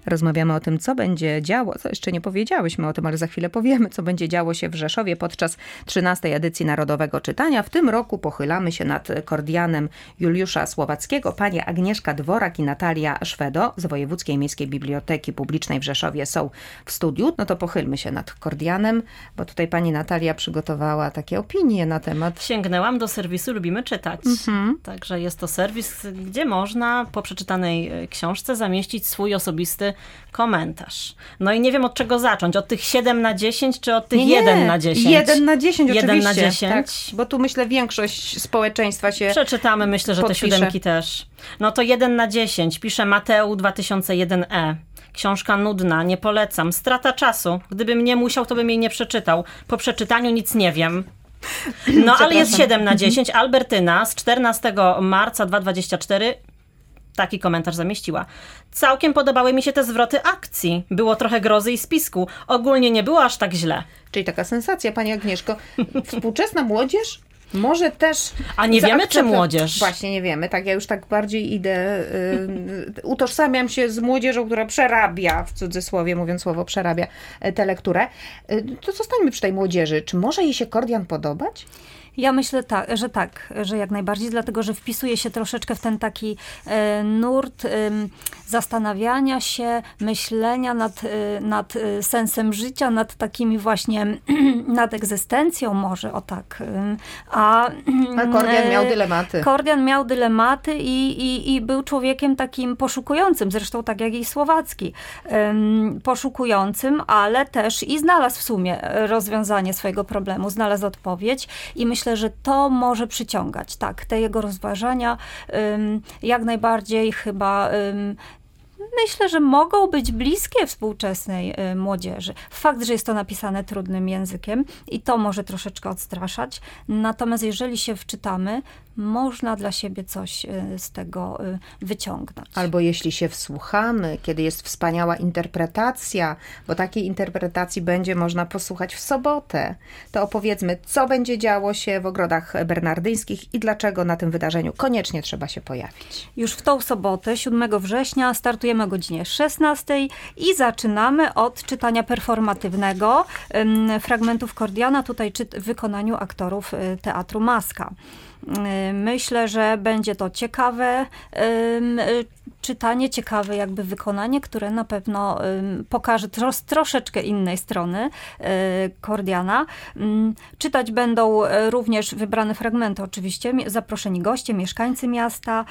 Rozmawiamy o tym, co będzie działo, co jeszcze nie powiedziałyśmy o tym, ale za chwilę powiemy, co będzie działo się w Rzeszowie podczas 13. edycji Narodowego Czytania. W tym roku pochylamy się nad Kordianem Juliusza Słowackiego. Panie Agnieszka Dworak i Natalia Szwedo z Wojewódzkiej Miejskiej Biblioteki Publicznej w Rzeszowie są w studiu. No to pochylmy się nad Kordianem, bo tutaj pani Natalia przygotowała takie opinie na temat. Sięgnęłam do serwisu Lubimy Czytać. Także jest to serwis, gdzie można po przeczytanej książce zamieścić swój osobisty komentarz. No i nie wiem, od czego zacząć. Od tych 7 na 10, czy od tych 1 na 10? 1 na 10 oczywiście. 1 na 10. Tak, bo tu myślę większość społeczeństwa się przeczytamy, myślę, że podpisze. te 7 też. No to 1 na 10. Pisze Mateu 2001e. Książka nudna, nie polecam. Strata czasu. Gdybym nie musiał, to bym jej nie przeczytał. Po przeczytaniu nic nie wiem. No ale jest 7 na 10. Albertyna z 14 marca 2024 taki komentarz zamieściła. Całkiem podobały mi się te zwroty akcji. Było trochę grozy i spisku. Ogólnie nie było aż tak źle. Czyli taka sensacja, pani Agnieszko. Współczesna młodzież może też... A nie wiemy, czy młodzież? Właśnie nie wiemy. Tak, ja już tak bardziej idę... utożsamiam się z młodzieżą, która przerabia, w cudzysłowie mówiąc słowo przerabia, tę lekturę. To zostańmy przy tej młodzieży. Czy może jej się Kordian podobać? Ja myślę że jak najbardziej, dlatego że wpisuje się troszeczkę w ten taki nurt zastanawiania się, myślenia nad sensem życia, nad takimi właśnie, nad egzystencją może, o tak. A Kordian miał dylematy. Kordian miał dylematy i był człowiekiem takim poszukującym, zresztą tak jak i Słowacki. Poszukującym, ale też i znalazł w sumie rozwiązanie swojego problemu, znalazł odpowiedź i myślę, że to może przyciągać. Tak, te jego rozważania jak najbardziej chyba myślę, że mogą być bliskie współczesnej młodzieży. Fakt, że jest to napisane trudnym językiem i to może troszeczkę odstraszać. Natomiast jeżeli się wczytamy, można dla siebie coś z tego wyciągnąć. Albo jeśli się wsłuchamy, kiedy jest wspaniała interpretacja, bo takiej interpretacji będzie można posłuchać w sobotę, to opowiedzmy, co będzie działo się w ogrodach bernardyńskich i dlaczego na tym wydarzeniu koniecznie trzeba się pojawić. Już w tą sobotę, 7 września, startujemy o godzinie 16 i zaczynamy od czytania performatywnego fragmentów Kordiana, tutaj w wykonaniu aktorów Teatru Maska. Myślę, że będzie to ciekawe czytanie, ciekawe jakby wykonanie, które na pewno pokaże troszeczkę innej strony Kordiana. Czytać będą również wybrane fragmenty oczywiście, zaproszeni goście, mieszkańcy miasta.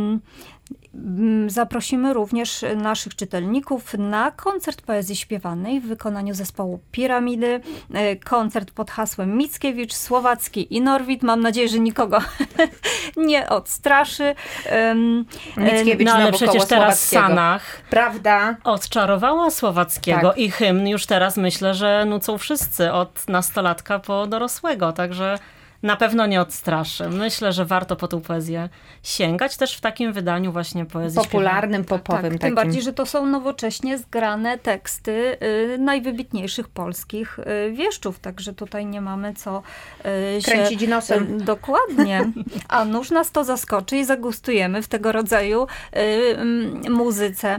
Zaprosimy również naszych czytelników na koncert poezji śpiewanej w wykonaniu zespołu Piramidy. Koncert pod hasłem Mickiewicz, Słowacki i Norwid. Mam nadzieję, że nikogo nie odstraszy. Mickiewicz no ale przecież teraz Sanach, prawda, odczarowała Słowackiego tak. I hymn już teraz myślę, że nucą wszyscy od nastolatka po dorosłego, także na pewno nie odstraszy. Myślę, że warto po tą poezję sięgać też w takim wydaniu właśnie poezji popularnym, popowym. Tak, tym bardziej, że to są nowocześnie zgrane teksty najwybitniejszych polskich wieszczów, także tutaj nie mamy co kręcić nosem. Dokładnie. A nuż nas to zaskoczy i zagustujemy w tego rodzaju muzyce.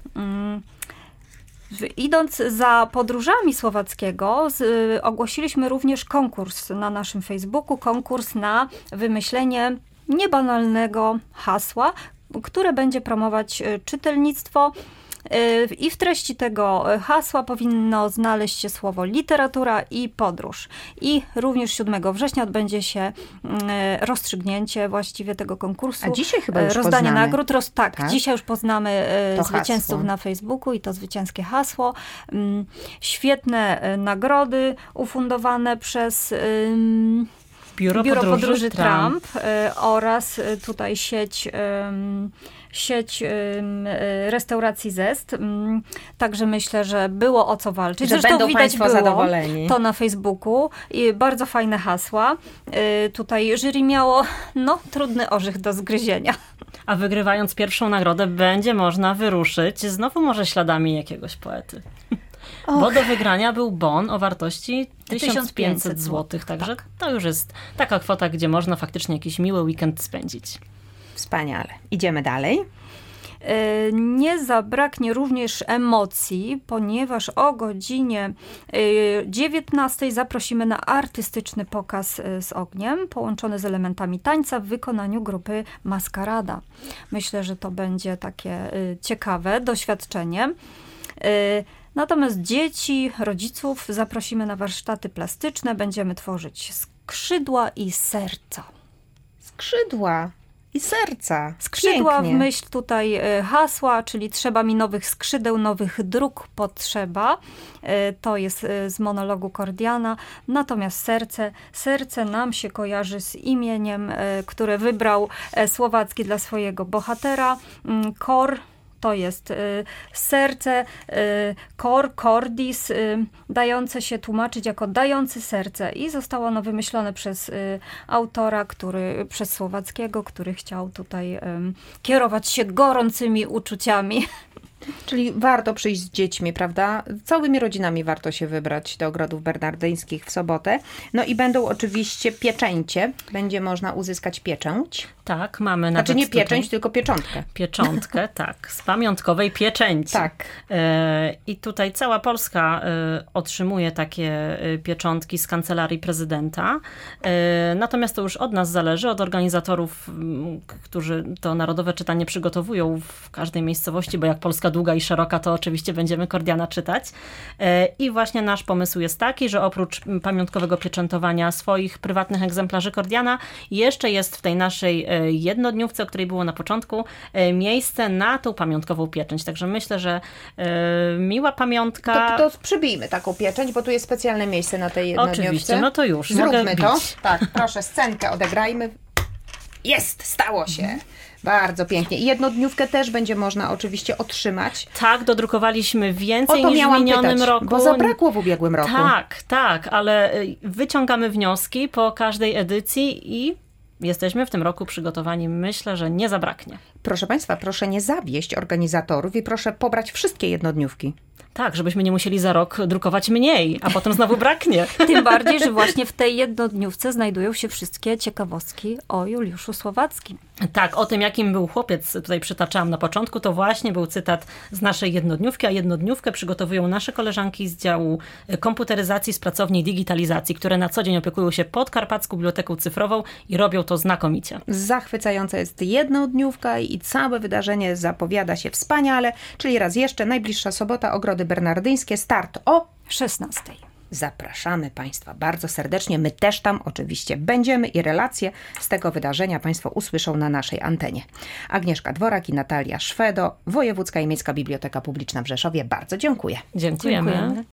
Idąc za podróżami Słowackiego, ogłosiliśmy również konkurs na naszym Facebooku, konkurs na wymyślenie niebanalnego hasła, które będzie promować czytelnictwo. I w treści tego hasła powinno znaleźć się słowo literatura i podróż. I również 7 września odbędzie się rozstrzygnięcie właściwie tego konkursu. A dzisiaj chyba już rozdanie poznamy. nagród. Tak, dzisiaj już poznamy zwycięzców hasło na Facebooku i to zwycięskie hasło. Świetne nagrody ufundowane przez Biuro Podróży Trump oraz tutaj sieć restauracji Zest. Także myślę, że było o co walczyć. Że zresztą będą widać Państwo zadowoleni. To na Facebooku. I bardzo fajne hasła. Tutaj jury miało trudny orzech do zgryzienia. A wygrywając pierwszą nagrodę będzie można wyruszyć znowu może śladami jakiegoś poety. Bo do wygrania był bon o wartości 1500 zł. Także to już jest taka kwota, gdzie można faktycznie jakiś miły weekend spędzić. Wspaniale. Idziemy dalej. Nie zabraknie również emocji, ponieważ o godzinie 19 zaprosimy na artystyczny pokaz z ogniem, połączony z elementami tańca w wykonaniu grupy Maskarada. Myślę, że to będzie takie ciekawe doświadczenie. Natomiast dzieci, rodziców zaprosimy na warsztaty plastyczne. Będziemy tworzyć skrzydła i serca. Skrzydła i serca. Skrzydła Pięknie. w myśl tutaj hasła, czyli trzeba mi nowych skrzydeł, nowych dróg potrzeba. To jest z monologu Kordiana. Natomiast serce nam się kojarzy z imieniem, które wybrał Słowacki dla swojego bohatera. Kor to jest serce, cordis, dające się tłumaczyć jako dający serce i zostało ono wymyślone przez autora, przez Słowackiego, który chciał tutaj kierować się gorącymi uczuciami. Czyli warto przyjść z dziećmi, prawda? Całymi rodzinami warto się wybrać do ogrodów bernardyńskich w sobotę. No i będą oczywiście pieczęcie. Będzie można uzyskać pieczęć. Tak, mamy nawet Znaczy nie pieczęć, tutaj tylko pieczątkę. pieczątkę, tak, z pamiątkowej pieczęci. Tak. I tutaj cała Polska otrzymuje takie pieczątki z Kancelarii Prezydenta. Natomiast to już od nas zależy, od organizatorów, którzy to Narodowe Czytanie przygotowują w każdej miejscowości, bo jak Polska długa i szeroka, to oczywiście będziemy Kordiana czytać. I właśnie nasz pomysł jest taki, że oprócz pamiątkowego pieczętowania swoich prywatnych egzemplarzy Kordiana, jeszcze jest w tej naszej jednodniówce, o której było na początku, miejsce na tą pamiątkową pieczęć. Także myślę, że miła pamiątka. To przybijmy taką pieczęć, bo tu jest specjalne miejsce na tej jednodniówce. Oczywiście, no to już. Zróbmy mogę to. bić. Tak, proszę, scenkę odegrajmy. Jest, stało się. Bardzo pięknie. I jednodniówkę też będzie można oczywiście otrzymać. Tak, dodrukowaliśmy więcej O to niż w miałam minionym pytać, roku. bo zabrakło w ubiegłym roku. Tak, ale wyciągamy wnioski po każdej edycji i jesteśmy w tym roku przygotowani. Myślę, że nie zabraknie. Proszę Państwa, proszę nie zawieść organizatorów i proszę pobrać wszystkie jednodniówki. Tak, żebyśmy nie musieli za rok drukować mniej, a potem znowu braknie. Tym bardziej, że właśnie w tej jednodniówce znajdują się wszystkie ciekawostki o Juliuszu Słowackim. Tak, o tym, jakim był chłopiec, tutaj przytaczałam na początku, to właśnie był cytat z naszej jednodniówki, a jednodniówkę przygotowują nasze koleżanki z działu komputeryzacji z pracowni digitalizacji, które na co dzień opiekują się Podkarpacką Biblioteką Cyfrową i robią to znakomicie. Zachwycająca jest jednodniówka i całe wydarzenie zapowiada się wspaniale, czyli raz jeszcze, najbliższa sobota, Ogrody Bernardyńskie, start o 16. Zapraszamy Państwa bardzo serdecznie. My też tam oczywiście będziemy i relacje z tego wydarzenia Państwo usłyszą na naszej antenie. Agnieszka Dworak i Natalia Szwedo, Wojewódzka i Miejska Biblioteka Publiczna w Rzeszowie. Bardzo dziękuję. Dziękujemy.